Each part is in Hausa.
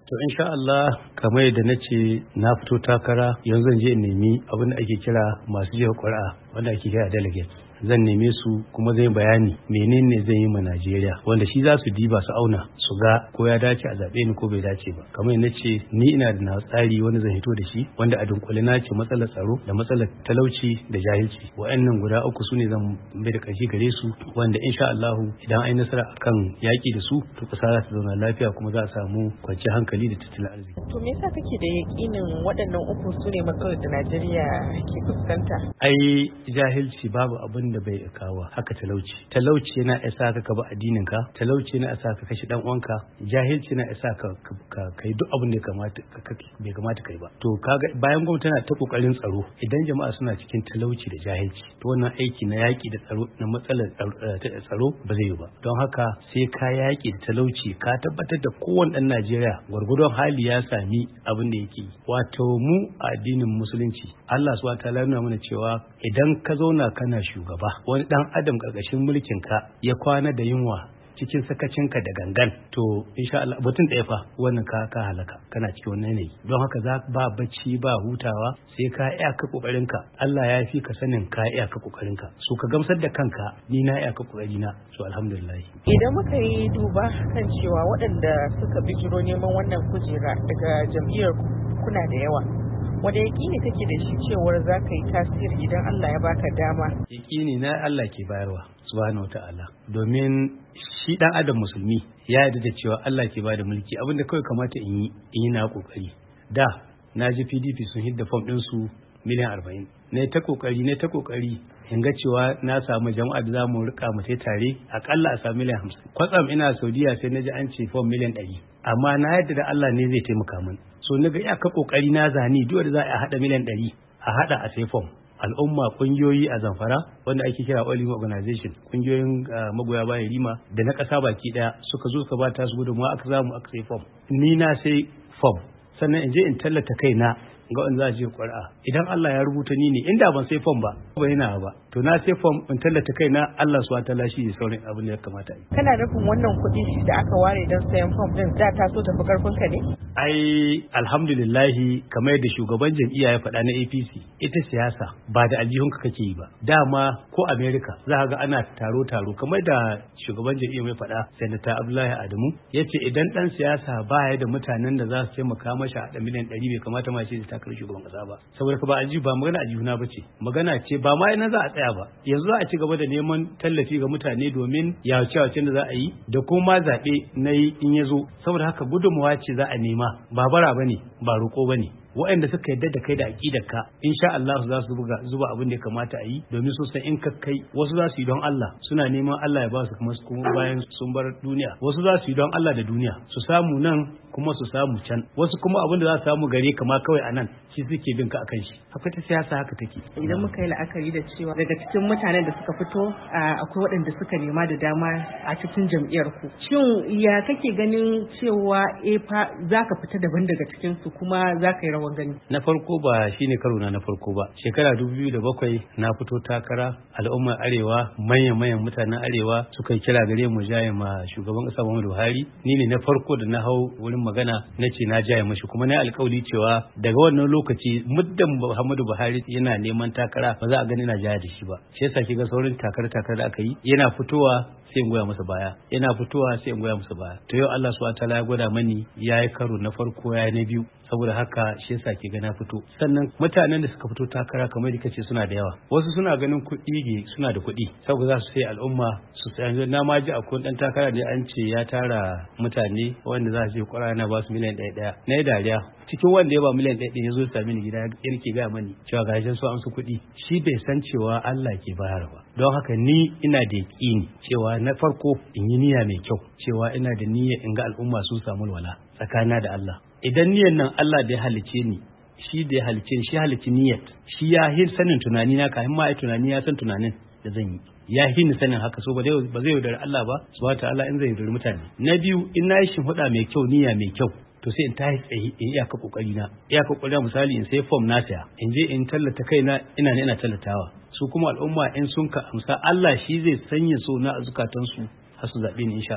To insha Allah kamar yadda na ce na fito takara yanzu zan je in nemi abin da ake kira masu jefa ƙuri'a wanda ake kira delegate. Zan neme su kuma zai bayani menene zan yi ma Najeriya wanda shi za su diba su auna su ga ko ya dace a zaɓe ni ko bai dace ba. Kamar yadda ce ni ina da na tsari wanda zan hito da shi wanda a dunkule na ce matsalar tsaro da matsalar talauci da jahilci. Wa'annan guda uku su ne zan bai da ƙarshe gare su wanda insha Allahu idan an yi nasara akan yaƙi da su to ƙasa za ta zauna lafiya kuma za a samu kwanciyar hankali da tattalin arziki. To me yasa kake da yaƙinin waɗannan uku su ne matsalar da Najeriya ke fuskanta? Ai jahilci babu abin da bai kawo haka talauci yana isa ka ba addinin ka, talauci yana isa ka kashe dan uwanka, jahilci yana isa ka kai duk abin da bai kamata kai ba. To kaga bayan gwamnati tana ta kokarin tsaro idan jama'a suna cikin talauci da jahilci to wannan aiki na yaki da tsaro na matsalar tsaro ba zai yi ba. Don haka sai ka yaki da talauci ka tabbatar da kowane dan Najeriya gwargwadon hali ya sami abin da yake yi. Wato mu a addinin musulunci Allah subhanahu wa ta'ala nuna mana cewa idan ka zauna kana shugaba wani dan adam karkashin mulkin ka ya kwana da yunwa cikin sakacinka da gangan to insha Allah mutum ɗaya fa wannan ka halaka kana cikin wannan yanayi. Don haka za ba bacci ba hutawa sai ka iya ka kokarin ka. Allah ya fi ka sanin ka iya ka kokarin ka so ka gamsar da kanka ni na iya ka kokari na so alhamdulillah. Idan muka yi duba kan cewa waɗanda suka bijiro neman wannan kujera daga jam'iyyar kuna da yawa wanda yaƙini kake da shi cewar za ka yi tasiri idan Allah ya baka dama? Yaƙini na Allah ke bayarwa subhanahu wata'ala domin shi dan adam musulmi ya yarda da cewa Allah ke bada mulki abinda kawai kamata in yi na kokari. Da na ji PDP sun hidda form din su miliyan 40 ne ta kokari in ga cewa na samu jama'a da zamu rika mu tare akalla a samu miliyan 50. Kwatsam ina Saudiya sai na ji an ce form miliyan 100 amma na yarda da Allah ne zai taimaka min. So na ga iyaka kokari na zani duk da za a hada miliyan 100 a hada a sai form. Al'umma kungiyoyi a Zamfara wanda ake kira All Organization kungiyoyin magoya bayan Rima da na kasa baki daya suka zo suka ba ta su gudunmawa aka zamu aka sai form. Ni na sai form sannan in je in tallata kaina ga wanda za a je ƙuri'a idan Allah ya rubuta ni ne inda ban sai form ba yana ba to na sai form in tallata kaina Allah subhanahu wataala shi ne saurin abin da ya kamata yi. Kana nufin wannan kuɗi da aka ware don sayan form din da ta so tafi karfin ka ne? Ai alhamdulillah kamar yadda shugaban jam'iyya ya faɗa na APC ita siyasa ba da aljihunka kake yi ba. Dama ko America za ka ga ana taro kamar da shugaban jam'iyya mai faɗa Senator Abdullahi Adamu yace idan dan siyasa baya da mutanen da za su taimaka masa a miliyan 100 bai kamata ma shi takarar shugaban kasa ba saboda ka ba aljihu ba magana aljihuna ba ce magana ce ba ma ina za a tsaya ba yanzu za a ci gaba da neman tallafi ga mutane domin yawace da za a yi da kuma zaɓe na yi in ya zo saboda haka gudunmawa ce za a nema ba bara ba ne ba roƙo ba ne waɗanda suka yarda da kai da aƙidarka insha Allah za su zuba abin da ya kamata a yi domin su san in ka kai wasu za su yi don Allah suna neman Allah ya ba su kuma bayan sun bar duniya wasu za su yi don Allah da duniya su samu nan kuma su samu can wasu kuma abin da za su samu gare kama kawai a nan shi suke bin ka akan shi haka ta siyasa haka take. Idan muka yi la'akari da cewa daga cikin mutanen da suka fito akwai waɗanda suka nema da dama a cikin jam'iyyar ku shin ya kake ganin cewa fa za ka fita daban daga cikin su kuma za ka yi rawan gani? Na farko ba shine karo na farko ba shekara 2007 na fito takara al'ummar arewa manyan mutanen arewa suka kira gare mu jaye ma shugaban ƙasa Muhammadu Buhari ni ne na farko da na hau wurin magana na ce na jaye mashi kuma na alƙawari cewa daga wannan lokaci muddin Muhammadu Buhari yana neman takara ba za a gani na jaya da shi ba shi yasa kiga saurin takara da aka yi yana fitowa sai in goya masa baya yana fitowa sai in goya masa baya to yau Allah subhanahu wataala ya gwada mani yayi karo na farko yayi na biyu saboda haka shi yasa ke ga na fito sannan mutanen da suka fito takara kamar da kace suna da yawa wasu suna ganin kuɗi suna da kuɗi saboda za su sai al'umma su sai yanzu na ma ji akwai dan takara da an ce ya tara mutane wanda za su je kwara na ba su miliyan 1 na yi dariya cikin wanda ya ba miliyan 1 ya zo sami ni gida yake ga mani cewa gashin su an su kuɗi shi bai san cewa Allah ke bayarwa don haka ni ina da yaƙini cewa na farko in yi niyya mai kyau cewa ina da niyya in ga al'umma sun samu walwala tsakanina da Allah idan niyyar nan Allah da ya halice ni shi da ya halice ni shi halici niyyar shi ya hin sanin tunani na kafin ma ai tunani ya san tunanin da zan yi ya hin sanin haka so ba zai yaudari Allah ba subhanahu ta'ala in zai yaudari mutane na biyu in na yi shimfiɗa mai kyau niyya mai kyau to sai in ta tsaye in iyaka kokari na misali in sai form na saya in je in tallata kaina ina tallatawa su kuma al'umma in sun ka amsa Allah shi zai sanya so na a zukatansu har su zaɓe ni insha Allah.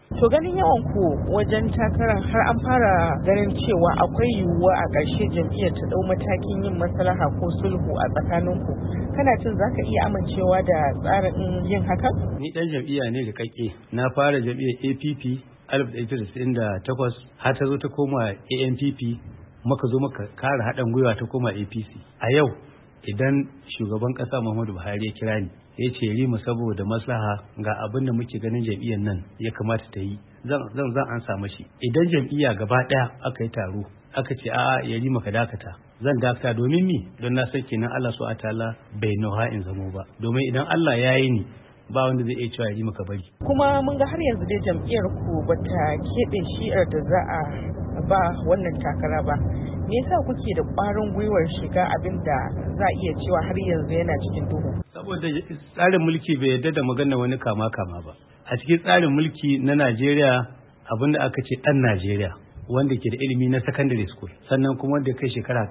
To ganin yawan ku wajen takarar har an fara ganin cewa akwai yiwuwa a ƙarshe jam'iyyar ta ɗau matakin yin maslaha ko sulhu a tsakaninku. Kana cin za ka iya amincewa da tsarin yin hakan? Ni ɗan jam'iyya ne da kake. Na fara jam'iyyar APP 1998 har ta zo ta koma ANPP, muka zo muka kare haɗin gwiwa ta koma APC. A yau idan shugaban ƙasa Muhammadu Buhari ya kira ni ya ce Rima saboda maslaha ga abin da muke ganin jam'iyyar nan ya kamata ta yi, zan an samu shi. Idan jam'iyya gaba ɗaya aka yi taro aka ce a'a ya Rima ka dakata, zan dakata domin mi don na san kenan Allah subhanahu wataala bai nawa in zamo ba, domin idan Allah ya yi ni ba wanda zai iya cewa ya Rima ka bari. Kuma mun ga har yanzu dai jam'iyyar ku bata keɓe shi'ar da za a ba wannan takara ba. Me yasa kuke da ƙwarin gwiwar shiga abin da za a iya cewa har yanzu yana cikin duhu? Saboda tsarin mulki bai yarda da magana wani kama ba. A cikin tsarin mulki na Najeriya abin da aka ce ɗan Najeriya wanda ke da ilimi na secondary school sannan kuma wanda kai shekara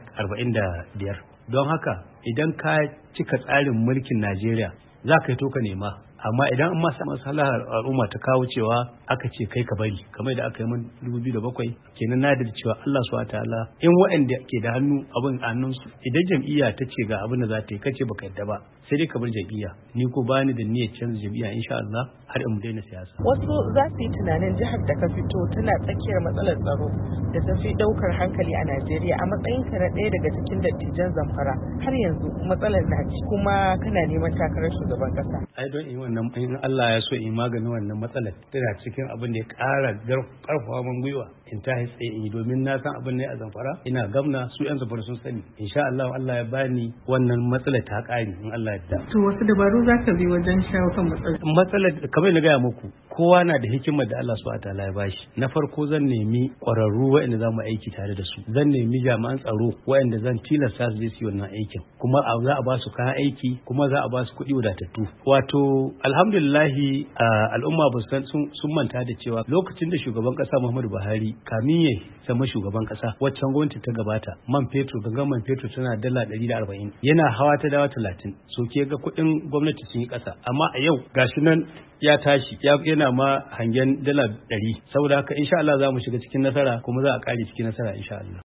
45. Don haka idan ka cika tsarin mulkin Najeriya za ka yi to ka nema, amma idan an masa maslahar al'umma ta kawo cewa aka ce kai ka bari kamar da aka yi min 2007 kenan na da cewa Allah subhanahu wataala in waɗanda ke da hannu abin a hannunsu idan jam'iyya ta ce ga abin da za ta yi kace baka yadda ba sai dai ka bar jam'iyya. Ni ko bani da niyyar canza jam'iyya insha Allah har in daina siyasa. Wasu za su yi tunanin jihar da ka fito tana tsakiyar matsalar tsaro da ta fi daukar hankali a Najeriya a matsayinka na ɗaya daga cikin dattijan Zamfara har yanzu matsalar na ci kuma kana neman takarar shugaban kasa. Ai don in wannan in Allah ya so in magani wannan matsalar tana cikin abin da ya ƙara karfafa min gwiwa in ta tsaye in yi domin na san abin ne a Zamfara ina gamna su yan Zamfara sun sani insha Allah Allah ya bani wannan matsalar ta ƙare in Allah ya yarda. To wasu dabaru za ka bi wajen shawo kan matsalar kamar na gaya muku kowa na da hikimar da Allah subhanahu wataala ya bashi. Na farko zan nemi ƙwararru waɗanda za mu aiki tare da su, zan nemi jami'an tsaro waɗanda zan tilasta su je su yi wannan aikin, kuma za a ba su kayan aiki kuma za a ba su kuɗi wadatattu. Wato alhamdulillahi al'umma ba sun manta da cewa lokacin da shugaban ƙasa Muhammadu Buhari kamin ya zama shugaban ƙasa waccan gwamnati ta gabata man fetur gangan man fetur tana dala 140 yana hawa ta dawa 30 so ke ga kuɗin gwamnati sun yi ƙasa, amma a yau gashi nan ya tashi yana ma hangen dala 100. Saboda haka insha Allah za mu shiga cikin nasara kuma za a kare cikin nasara insha Allah.